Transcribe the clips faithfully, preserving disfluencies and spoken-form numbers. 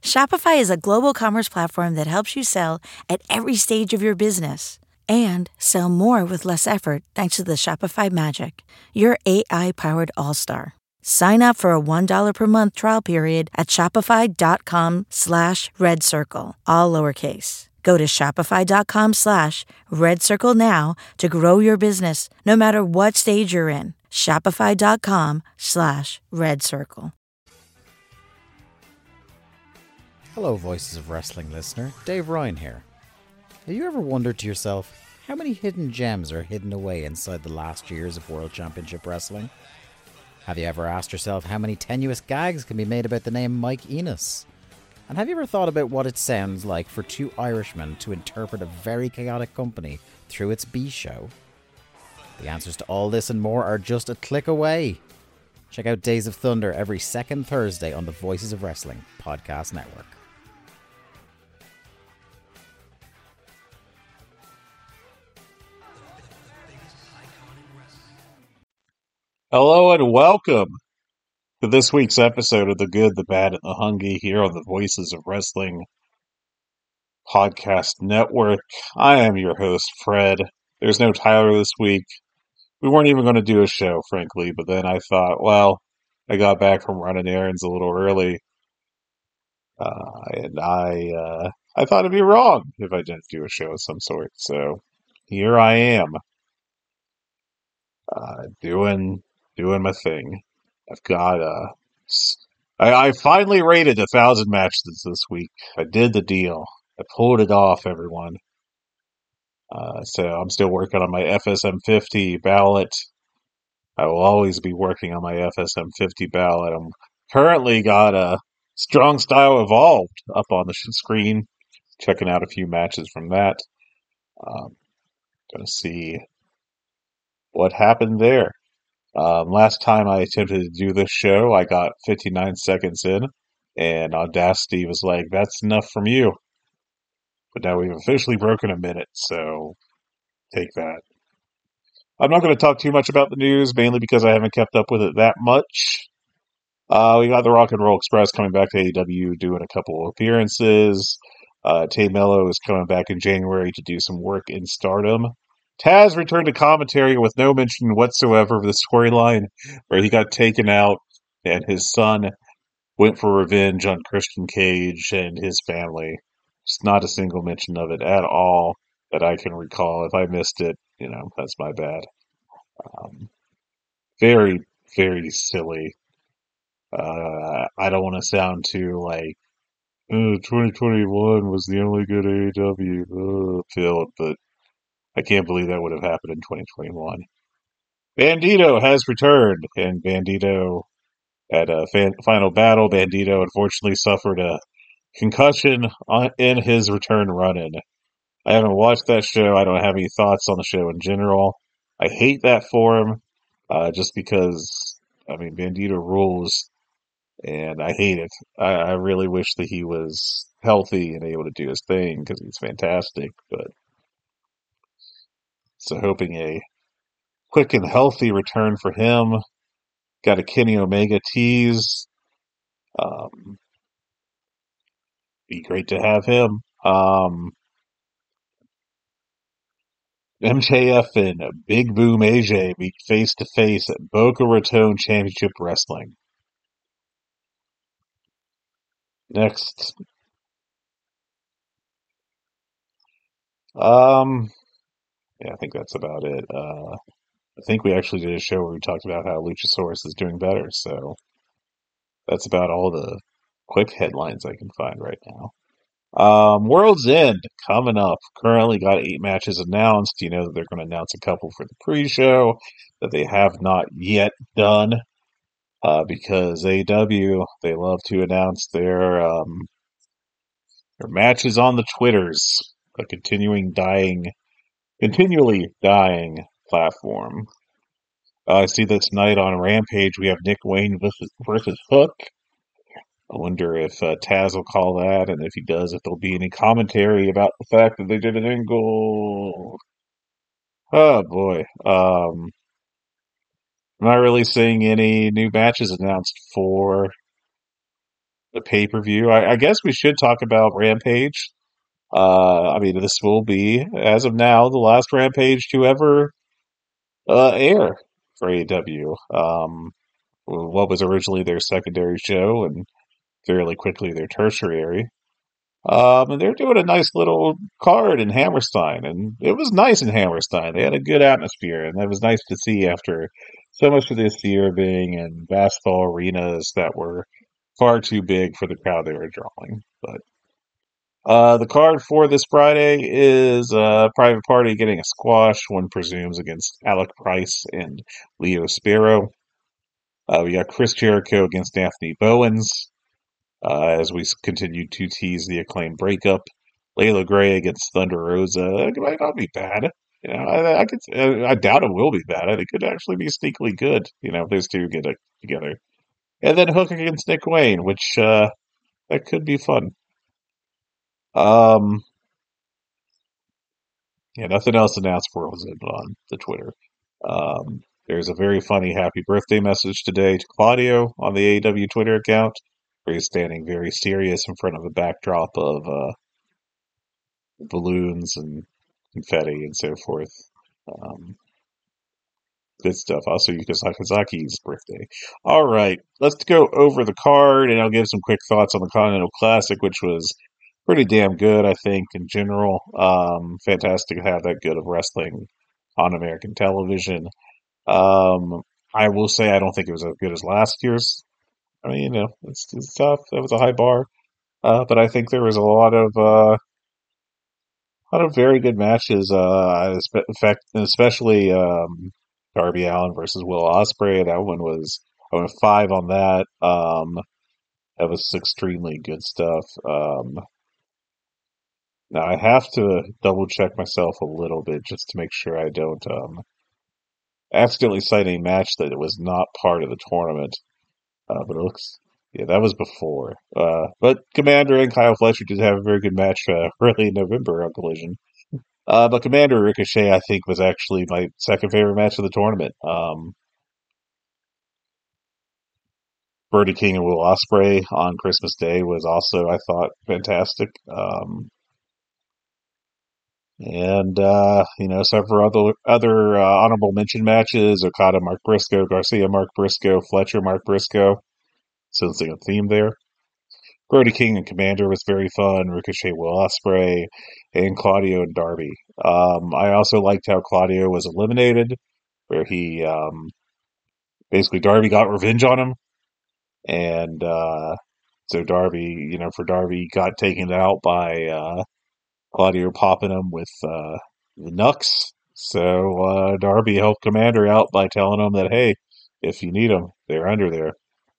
Shopify is a global commerce platform that helps you sell at every stage of your business and sell more with less effort thanks to the Shopify Magic, your A I-powered all-star. Sign up for a one dollar per month trial period at shopify.com slash red circle, all lowercase. Go to shopify.com slash red circle now to grow your business no matter what stage you're in. Shopify.com slash red circle. Hello, Voices of Wrestling listener. Dave Ryan here. Have you ever wondered to yourself how many hidden gems are hidden away inside the last years of World Championship Wrestling? Have you ever asked yourself how many tenuous gags can be made about the name Mike Enos? And have you ever thought about what it sounds like for two Irishmen to interpret a very chaotic company through its B-show? The answers to all this and more are just a click away. Check out Days of Thunder every second Thursday on the Voices of Wrestling podcast network. Hello and welcome to this week's episode of The Good, the Bad, and the Hungry here on the Voices of Wrestling podcast network. I am your host, Fred. There's no Tyler this week. We weren't even going to do a show, frankly, but then I thought, well, I got back from running errands a little early, uh, and I uh, I thought it'd be wrong if I didn't do a show of some sort. So here I am, uh, doing doing my thing. I've got uh, I, I finally rated a thousand matches this week. I did the deal. I pulled it off, everyone. Uh, so I'm still working on my F S M fifty ballot. I will always be working on my F S M fifty ballot. I'm currently got a Strong Style Evolved up on the screen. Checking out a few matches from that. Um, gonna see what happened there. Um, last time I attempted to do this show, I got fifty-nine seconds in, and Audacity was like, that's enough from you. But now we've officially broken a minute, so take that. I'm not going to talk too much about the news, mainly because I haven't kept up with it that much. Uh, we got the Rock and Roll Express coming back to A E W, doing a couple of appearances. Uh, Tay Mello is coming back in January to do some work in Stardom. Taz returned to commentary with no mention whatsoever of the storyline where he got taken out and his son went for revenge on Christian Cage and his family. Just not a single mention of it at all that I can recall. If I missed it, you know, that's my bad. Um, very, very silly. Uh, I don't want to sound too like, oh, twenty twenty-one was the only good A E W uh, field, but I can't believe that would have happened in twenty twenty-one. Bandito has returned, and Bandito at a fan- final battle, Bandito unfortunately suffered a concussion on, in his return run-in. I haven't watched that show. I don't have any thoughts on the show in general. I hate that for him, uh, just because, I mean, Bandito rules, and I hate it. I, I really wish that he was healthy and able to do his thing, because he's fantastic, but so hoping a quick and healthy return for him. Got a Kenny Omega tease. Um, be great to have him. Um, M J F and Big Boom A J meet face to face at Boca Raton Championship Wrestling. Next, um, yeah, I think that's about it. Uh, I think we actually did a show where we talked about how Luchasaurus is doing better, so that's about all the quick headlines I can find right now. Um, World's End coming up. Currently got eight matches announced. You know that they're going to announce a couple for the pre-show that they have not yet done. Uh, because A E W, they love to announce their um, their matches on the Twitters, a continuing dying, continually dying platform. Uh, I see that tonight on Rampage we have Nick Wayne versus, versus Hook. I wonder if uh, Taz will call that, and if he does, if there'll be any commentary about the fact that they did an angle. Oh boy. Um, I'm not really seeing any new matches announced for the pay-per-view. I, I guess we should talk about Rampage. Uh, I mean, this will be, as of now, the last Rampage to ever uh, air for A E W. Um, what was originally their secondary show and fairly quickly their tertiary. Um, and they're doing a nice little card in Hammerstein, and it was nice in Hammerstein. They had a good atmosphere, and that was nice to see after so much of this year being in basketball arenas that were far too big for the crowd they were drawing. But uh, the card for this Friday is uh, Private Party getting a squash, one presumes, against Alec Price and Leo Sparrow. Uh, we got Chris Jericho against Anthony Bowens. Uh, as we continue to tease the Acclaimed breakup, Layla Gray against Thunder Rosa. It might not be bad. You know, I, I could. I doubt it will be bad. It could actually be sneakily good. You know, if those two get it together. And then Hook against Nick Wayne, which uh, that could be fun. Um, yeah, nothing else announced for was on the Twitter. Um, there's a very funny happy birthday message today to Claudio on the A E W Twitter account, where he's standing very serious in front of a backdrop of uh, balloons and confetti and so forth. Um, good stuff. Also, Yuka Sakazaki's birthday. All right, let's go over the card, and I'll give some quick thoughts on the Continental Classic, which was pretty damn good, I think, in general. Um, fantastic to have that good of wrestling on American television. Um, I will say I don't think it was as good as last year's. I mean, you know, it's, it's tough. That was a high bar. Uh, but I think there was a lot of uh, a lot of very good matches. Uh, in fact, especially um, Darby Allin versus Will Ospreay. That one was I went five on that. Um, that was extremely good stuff. Um, now I have to double check myself a little bit just to make sure I don't um, accidentally cite a match that it was not part of the tournament. Uh, but it looks, yeah, that was before. Uh, but Commander and Kyle Fletcher did have a very good match uh, early in November on Collision. Uh, but Commander Ricochet, I think, was actually my second favorite match of the tournament. Um, Brody King and Will Ospreay on Christmas Day was also, I thought, fantastic. Um, and uh, you know, several other other uh, honorable mention matches: Okada, Mark Briscoe, Garcia, Mark Briscoe, Fletcher, Mark Briscoe. Sensing a theme there. Brody King and Commander was very fun. Ricochet, Will Ospreay, and Claudio and Darby. Um, I also liked how Claudio was eliminated, where he um, basically Darby got revenge on him, and uh, so Darby, you know, for Darby, got taken out by uh, Claudio popping him with uh, the Nux. So uh, Darby helped Commander out by telling him that, hey, if you need them, they're under there.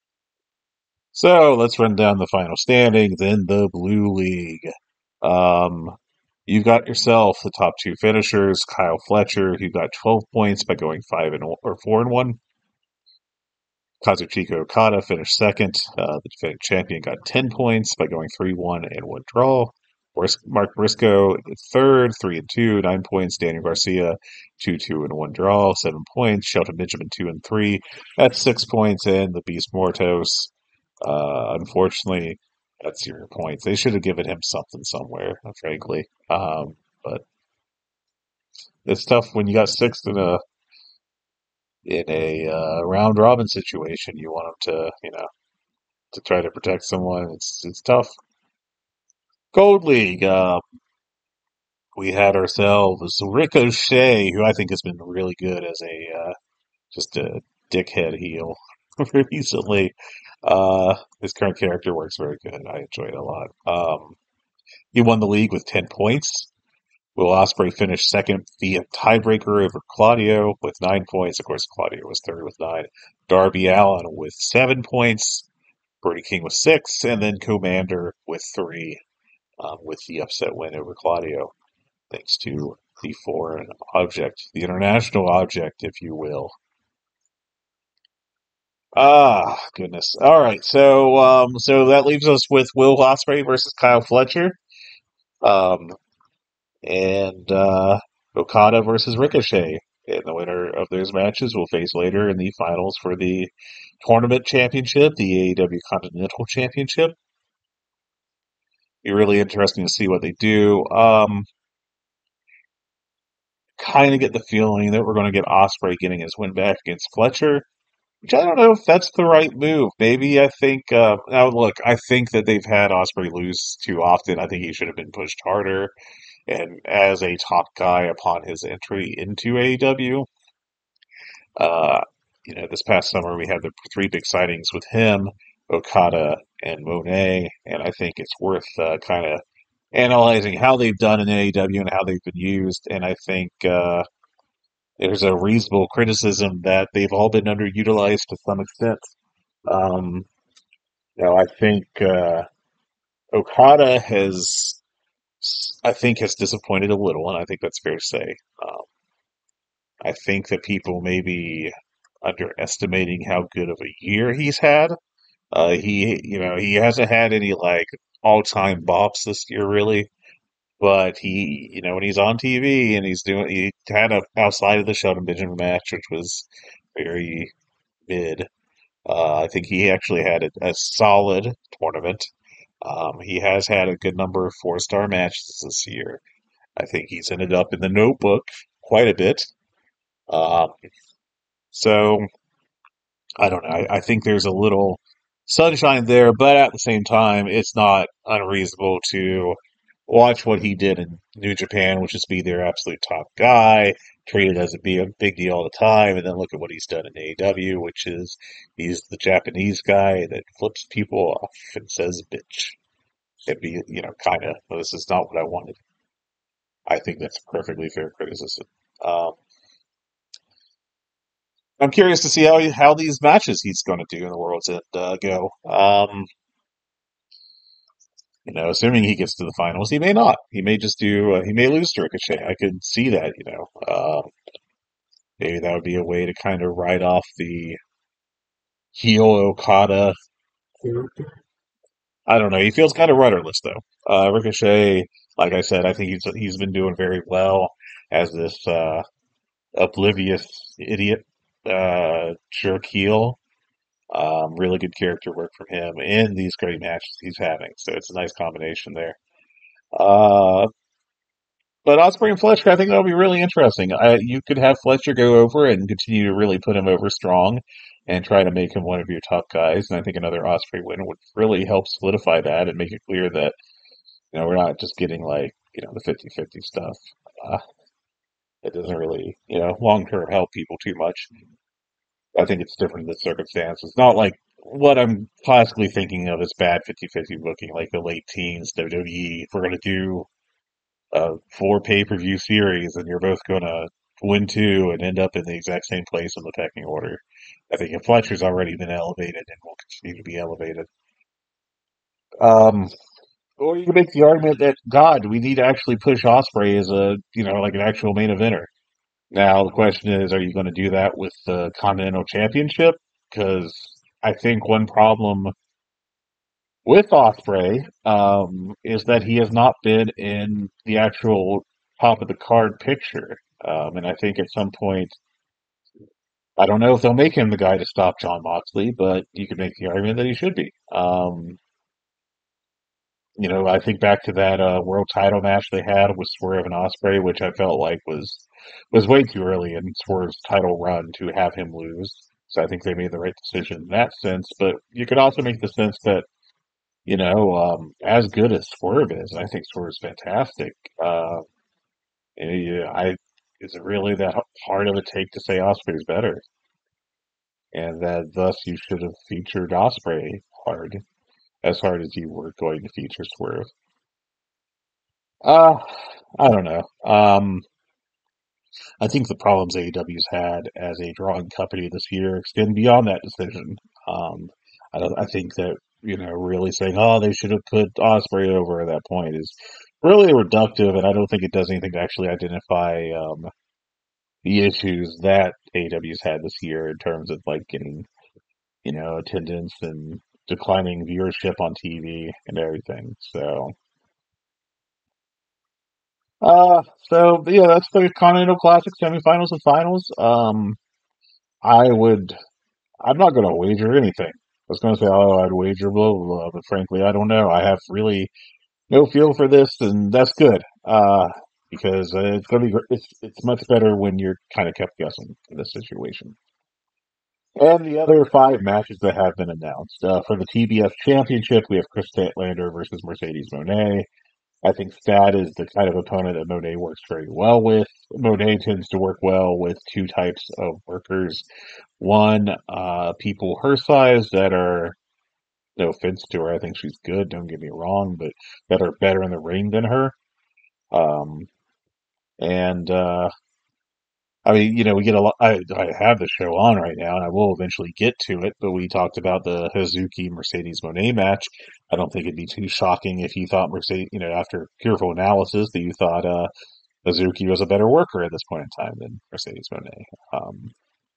So let's run down the final standings in the Blue League. Um, you got yourself the top two finishers, Kyle Fletcher, who got twelve points by going five and or four and one. Kazuchika Okada finished second. Uh, the defending champion got ten points by going three one and one draw. Mark Briscoe third, three and two, nine points. Daniel Garcia two two and one draw, seven points. Shelton Benjamin two and three, that's six points. And the Beast Mortos, uh, unfortunately, at zero points. They should have given him something somewhere, frankly. Um, but it's tough when you got sixth in a in a uh, round robin situation. You want them to, you know, to try to protect someone. It's it's tough. Gold League. Uh, we had ourselves Ricochet, who I think has been really good as a uh, just a dickhead heel recently. Uh, his current character works very good. I enjoy it a lot. Um, he won the league with ten points. Will Ospreay finished second via tiebreaker over Claudio with nine points. Of course, Claudio was third with nine. Darby Allin with seven points. Brody King with six. And then Commander with three, um, with the upset win over Claudio, thanks to the foreign object, the international object, if you will. Ah, goodness. All right, so um, so that leaves us with Will Ospreay versus Kyle Fletcher. Um, and uh, Okada versus Ricochet. And the winner of those matches will face later in the finals for the tournament championship, the A E W Continental Championship. be really interesting to see what they do. Um, kind of get the feeling that we're going to get Osprey getting his win back against Fletcher, which I don't know if that's the right move. Maybe I think uh, now look, I think that they've had Osprey lose too often. I think he should have been pushed harder. And as a top guy upon his entry into A E W, uh, you know, this past summer we had the three big sightings with him, Okada, and Monet, and I think it's worth uh, kind of analyzing how they've done in A E W and how they've been used. And I think uh, there's a reasonable criticism that they've all been underutilized to some extent. Um, you know, I think uh, Okada has, I think, has disappointed a little, and I think that's fair to say. Um, I think that people may be underestimating how good of a year he's had. Uh, he, you know, he hasn't had any like all-time bops this year, really. But he, you know, when he's on T V and he's doing, he had a outside of the Shelton Benjamin match, which was very mid. Uh, I think he actually had a, a solid tournament. Um, he has had a good number of four-star matches this year. I think he's ended up in the notebook quite a bit. Um, so I don't know. I, I think there's a little sunshine there, but at the same time, it's not unreasonable to watch what he did in New Japan, which is be their absolute top guy, treated as a big, big deal all the time, and then look at what he's done in A E W, which is he's the Japanese guy that flips people off and says bitch. It'd be, you know, kind of, well, this is not what I wanted. I think that's a perfectly fair criticism. Um, I'm curious to see how he, how these matches he's going to do in the World's End uh, go. Um, you know, assuming he gets to the finals, he may not. He may just do. Uh, he may lose to Ricochet. I could see that. You know, um, maybe that would be a way to kind of write off the heel Okada. I don't know. He feels kind of rudderless though. Uh, Ricochet, like I said, I think he's he's been doing very well as this uh, oblivious idiot uh, jerk heel. Um, really good character work from him in these great matches he's having. So it's a nice combination there. Uh, but Osprey and Fletcher, I think that'll be really interesting. I, you could have Fletcher go over and continue to really put him over strong and try to make him one of your top guys. And I think another Osprey win would really help solidify that and make it clear that, you know, we're not just getting like, you know, the fifty-fifty stuff. Uh, it doesn't really, you know, long term help people too much. I think it's different in the circumstances. Not like what I'm classically thinking of as bad fifty-fifty booking, like the late teens, W W E. If we're going to do a four pay per view series and you're both going to win two and end up in the exact same place in the pecking order, I think if Fletcher's already been elevated and will continue to be elevated. Um, or you can make the argument that, God, we need to actually push Osprey as a, you know, like an actual main eventer. Now, the question is, are you going to do that with the Continental Championship? Because I think one problem with Osprey um, is that he has not been in the actual top of the card picture. Um, and I think at some point, I don't know if they'll make him the guy to stop John Moxley, but you could make the argument that he should be. Um, you know, I think back to that uh, world title match they had with Swerve and Osprey, which I felt like was was way too early in Swerve's title run to have him lose. So I think they made the right decision in that sense. But you could also make the sense that, you know, um, as good as Swerve is, I think Swerve's fantastic. Uh, yeah, I is it really that hard of a take to say Osprey's better, and that thus you should have featured Osprey hard, as hard as you were going to feature Swerve. Uh, I don't know. Um, I think the problems A E W's had as a drawing company this year extend beyond that decision. Um, I, don't, I think that, you know, really saying, oh, they should have put Osprey over at that point is really reductive, and I don't think it does anything to actually identify um, the issues that A E W's had this year in terms of like getting, you know, attendance and declining viewership on T V and everything. So, uh, so yeah, that's the Continental Classic semifinals and finals. Um, I would, I'm not going to wager anything. I was going to say, oh, I'd wager blah, blah, blah, but frankly, I don't know. I have really no feel for this, and that's good. Uh, because uh, it's gonna be gr- it's it's much better when you're kind of kept guessing in this situation. And the other five matches that have been announced uh, for the T B F Championship, we have Chris Statlander versus Mercedes Moné. I think Stat is the kind of opponent that Monet works very well with. Monet tends to work well with two types of workers. One, uh, people her size that are, no offense to her, I think she's good, don't get me wrong, but that are better in the ring than her. Um, and, uh, I mean, you know, we get a lot. I, I have the show on right now, and I will eventually get to it. But we talked about the Hazuki Mercedes Monet match. I don't think it'd be too shocking if you thought Mercedes, you know, after careful analysis, that you thought uh, Hazuki was a better worker at this point in time than Mercedes Monet. Um,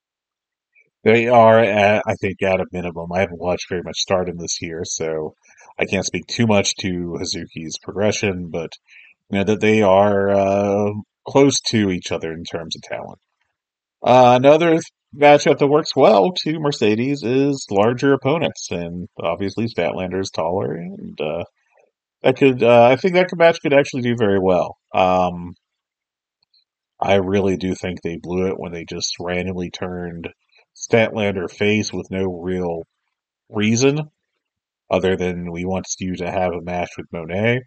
they are, at, I think, at a minimum. I haven't watched very much Stardom this year, so I can't speak too much to Hazuki's progression. But you know that they are uh, close to each other in terms of talent. Uh, another matchup that works well to Mercedes is larger opponents, and obviously Statlander is taller, and uh, that could uh, I think that could- match could actually do very well. Um, I really do think they blew it when they just randomly turned Statlander face with no real reason other than we want you to have a match with Monet.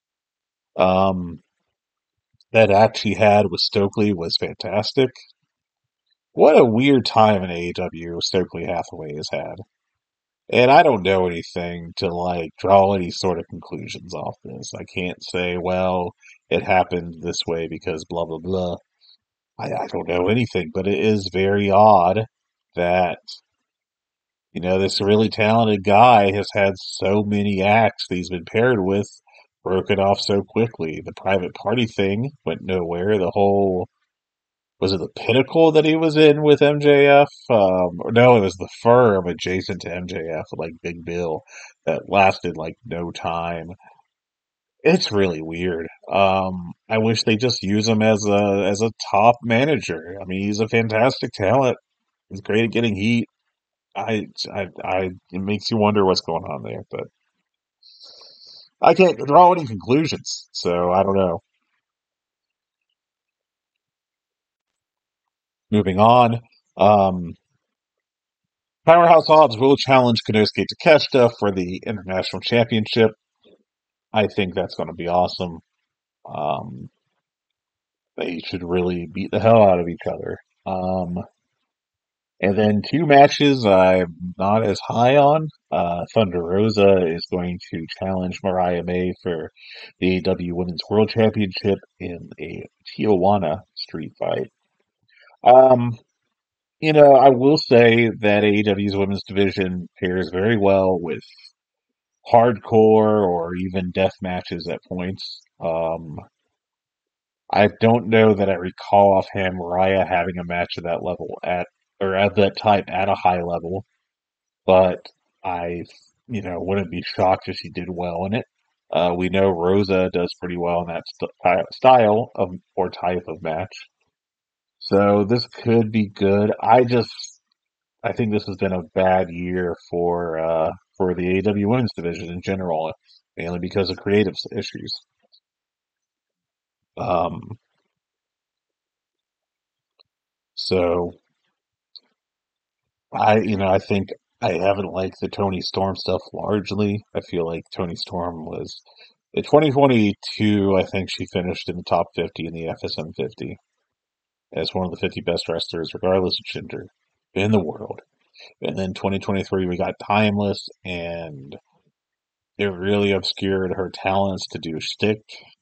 Um, that act she had with Stokely was fantastic. What a weird time in A E W Stokely Hathaway has had. And I don't know anything to like draw any sort of conclusions off this. I can't say, well, it happened this way because blah blah blah. I, I don't know anything, but it is very odd that, you know, this really talented guy has had so many acts that he's been paired with broken off so quickly. The private party thing went nowhere. The whole was it the Pinnacle that he was in with M J F? Um, or no, it was the Firm adjacent to M J F, like Big Bill, that lasted like no time. It's really weird. Um, I wish they just use him as a as a top manager. I mean, he's a fantastic talent. He's great at getting heat. I, I, I, it makes you wonder what's going on there, but I can't draw any conclusions, so I don't know. Moving on, um, Powerhouse Hobbs will challenge Konosuke Takeshita for the International Championship. I think that's going to be awesome. Um, they should really beat the hell out of each other. Um, and then two matches I'm not as high on. Uh, Thunder Rosa is going to challenge Mariah May for the A E W Women's World Championship in a Tijuana street fight. Um, you know, I will say that A E W's women's division pairs very well with hardcore or even death matches at points. Um, I don't know that I recall offhand Mariah having a match of that level at or at that type at a high level, but I, you know, wouldn't be shocked if she did well in it. Uh, we know Rosa does pretty well in that st- style of or type of match, so this could be good. I just I think this has been a bad year for uh, for the A E W women's division in general, mainly because of creative issues. Um, so I, you know, I think I haven't liked the Tony Storm stuff largely. I feel like Tony Storm was in twenty twenty-two. I think she finished in the top fifty in the F S M fifty as one of the fifty best wrestlers, regardless of gender, in the world. And then twenty twenty-three, we got Timeless, and it really obscured her talents to do shtick.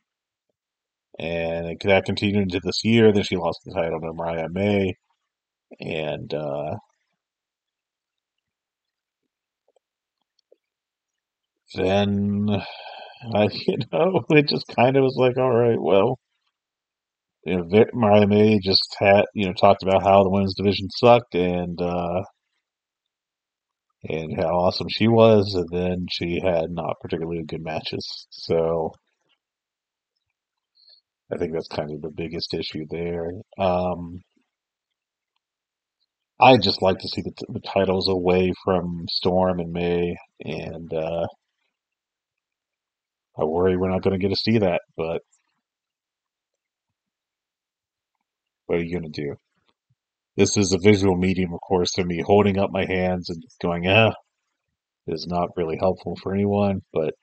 And that continued into this year. Then she lost the title to Mariah May, and uh, then I, you know, it just kind of was like, all right, well, you know, Vic, Mariah May just had, you know, talked about how the women's division sucked and uh, and how awesome she was, and then she had not particularly good matches. So I think that's kind of the biggest issue there. Um, I just like to see the, the titles away from Storm and May, and uh, I worry we're not going to get to see that, but what are you going to do? This is a visual medium, of course, so me holding up my hands and going, ah, is not really helpful for anyone, but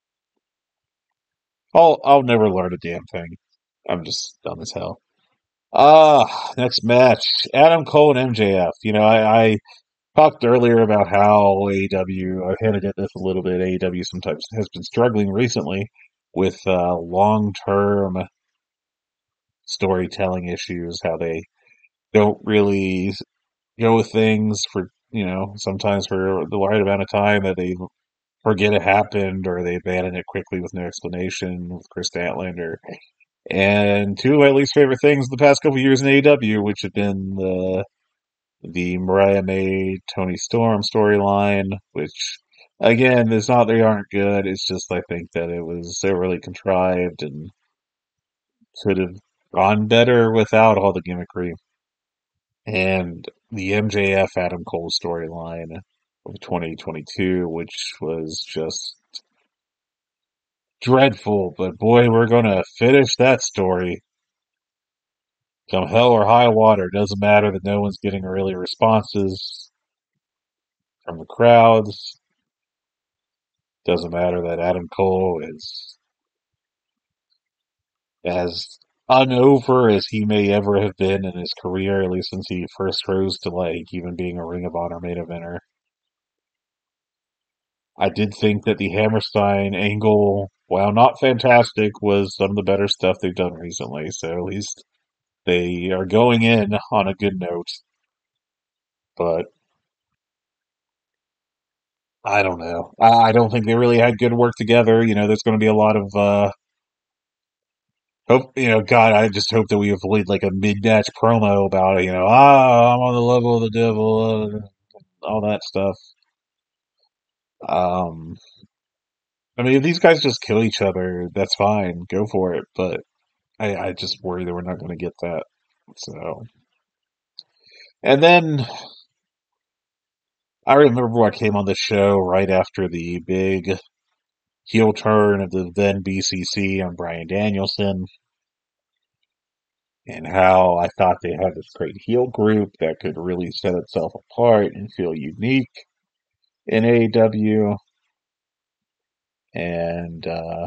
I'll, I'll never learn a damn thing. I'm just dumb as hell. Ah, next match. Adam Cole and M J F. You know, I, I talked earlier about how A E W, I've hinted at this a little bit, A E W sometimes has been struggling recently with uh, long-term storytelling issues, how they don't really go with things for, you know, sometimes for the right amount of time that they forget it happened or they abandon it quickly with no explanation with Chris Statlander. And two of my least favorite things the past couple years in A E W, which have been the the Mariah May Tony Storm storyline, which again, it's not they aren't good. It's just I think that it was so really contrived and could have gone better without all the gimmickry. And the M J F Adam Cole storyline of twenty twenty-two, which was just dreadful. But boy, we're gonna finish that story. Come hell or high water, doesn't matter that no one's getting really responses from the crowds. Doesn't matter that Adam Cole is as unover as he may ever have been in his career, at least since he first rose to like even being a Ring of Honor main eventer. I did think that the Hammerstein angle, while not fantastic, was some of the better stuff they've done recently. So at least they are going in on a good note. But I don't know. I, I don't think they really had good work together. You know, there's going to be a lot of uh, hope. You know, God, I just hope that we avoid like a mid-match promo about it. You know, ah, I'm on the level of the devil, uh, all that stuff. Um, I mean, if these guys just kill each other, that's fine. Go for it. But I, I just worry that we're not going to get that. So, and then I remember I came on the show right after the big heel turn of the then B C C on Bryan Danielson, and how I thought they had this great heel group that could really set itself apart and feel unique in A E W. And uh,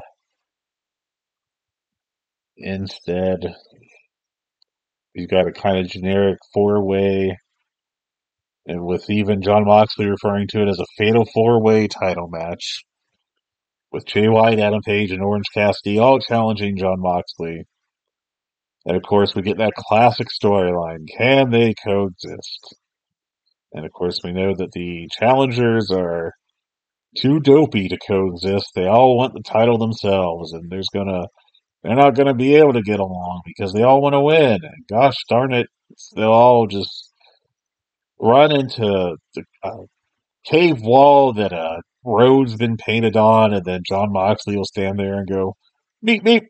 instead, you've got a kind of generic four-way, and with even John Moxley referring to it as a fatal four-way title match, with Jay White, Adam Page, and Orange Cassidy all challenging John Moxley. And of course, we get that classic storyline. Can they coexist? And of course, we know that the challengers are too dopey to coexist. They all want the title themselves, and there's gonna they're not gonna be able to get along because they all want to win. And gosh darn it, they'll all just run into the uh, cave wall that a road's been painted on, and then John Moxley will stand there and go, meep meep,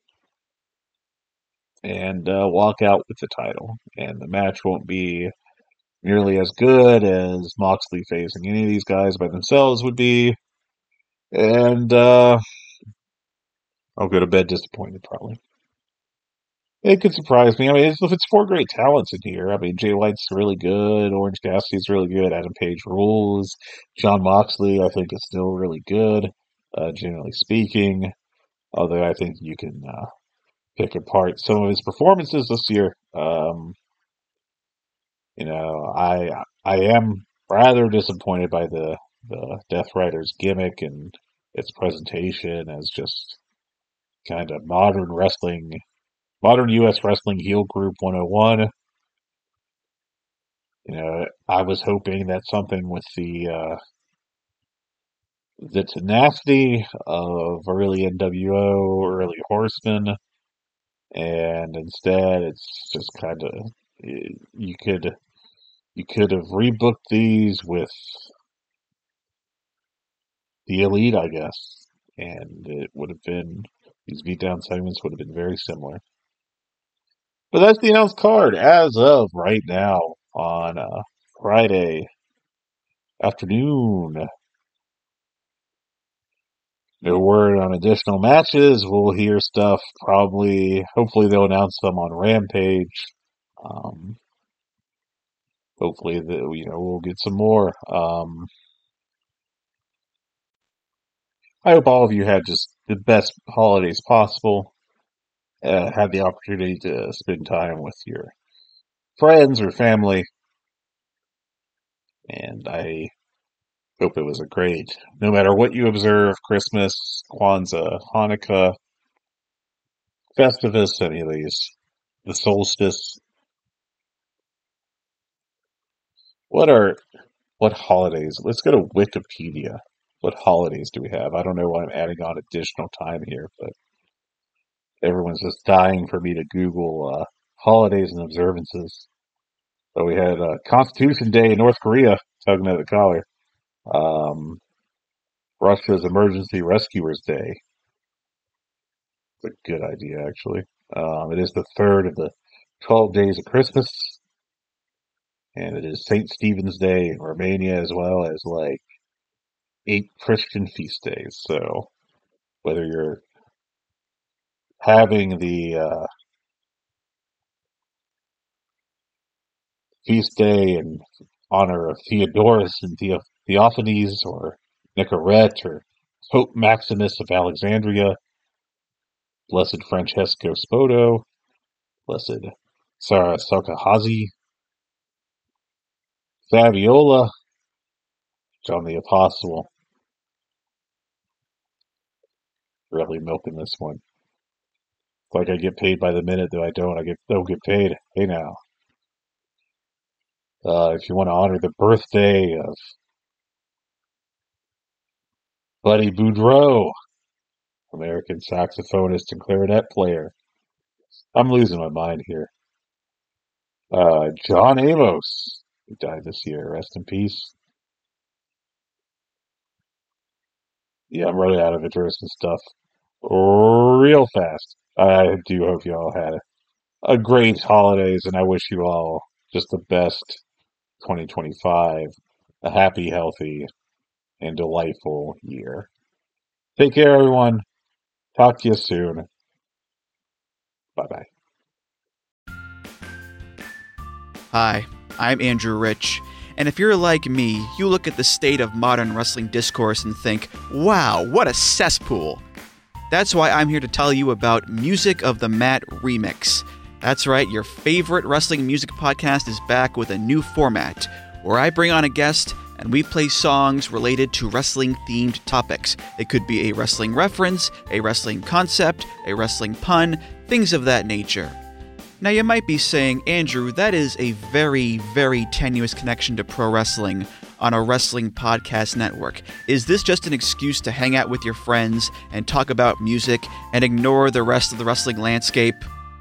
and uh, walk out with the title. And the match won't be nearly as good as Moxley facing any of these guys by themselves would be. And uh, I'll go to bed disappointed, probably. It could surprise me. I mean, it's, it's four great talents in here. I mean, Jay White's really good. Orange Cassidy's really good. Adam Page rules. John Moxley, I think, is still really good, uh, generally speaking. Although I think you can uh, pick apart some of his performances this year. Um, you know, I I am rather disappointed by the the Death Riders gimmick and its presentation as just kind of modern wrestling, modern U S wrestling heel group one oh one. You know, I was hoping that something with the uh, the tenacity of early N W O, early Horsemen, and instead it's just kind of you could you could have rebooked these with the Elite, I guess, and it would have been these beatdown segments would have been very similar. But that's the announced card as of right now on uh, Friday afternoon. no word on additional matches. We'll hear stuff probably, hopefully they'll announce them on Rampage. Um, hopefully, the, you know, we'll get some more. Um, I hope all of you had just the best holidays possible. Uh, had the opportunity to spend time with your friends or family. And I hope it was a great, no matter what you observe, Christmas, Kwanzaa, Hanukkah, Festivus, any of these, the solstice. What are, what holidays? Let's go to Wikipedia. What holidays do we have? I don't know why I'm adding on additional time here, but everyone's just dying for me to Google uh, holidays and observances. So we had uh, Constitution Day in North Korea, tugging at the collar. Um, Russia's Emergency Rescuers Day. It's a good idea, actually. Um, it is the third of the twelve days of Christmas. And it is Saint Stephen's Day in Romania, as well as like eight Christian feast days. So whether you're having the uh, feast day in honor of Theodorus and the- Theophanes, or Nicorette, or Pope Maximus of Alexandria, Blessed Francesco Spoto, Blessed Sarah Salcahazi, Fabiola, John the Apostle. Really milking this one. It's like I get paid by the minute, though I don't. I get don't get paid. Hey now. Uh, if you want to honor the birthday of Buddy Boudreaux, American saxophonist and clarinet player. I'm losing my mind here. Uh, John Amos, who died this year. Rest in peace. Yeah, I'm running out of interesting stuff real fast. I do hope you all had a great holidays, and I wish you all just the best twenty twenty-five, a happy, healthy, and delightful year. Take care, everyone. Talk to you soon. Bye-bye. Hi, I'm Andrew Rich, and if you're like me, you look at the state of modern wrestling discourse and think, wow, what a cesspool. That's why I'm here to tell you about Music of the Mat Remix. That's right, your favorite wrestling music podcast is back with a new format, where I bring on a guest and we play songs related to wrestling-themed topics. It could be a wrestling reference, a wrestling concept, a wrestling pun, things of that nature. Now you might be saying, Andrew, that is a very, very tenuous connection to pro wrestling on a wrestling podcast network. Is this just an excuse to hang out with your friends and talk about music and ignore the rest of the wrestling landscape?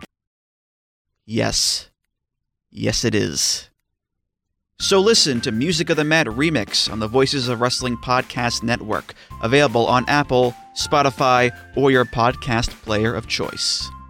Yes. Yes, it is. So listen to Music of the Mat Remix on the Voices of Wrestling Podcast Network, available on Apple, Spotify, or your podcast player of choice.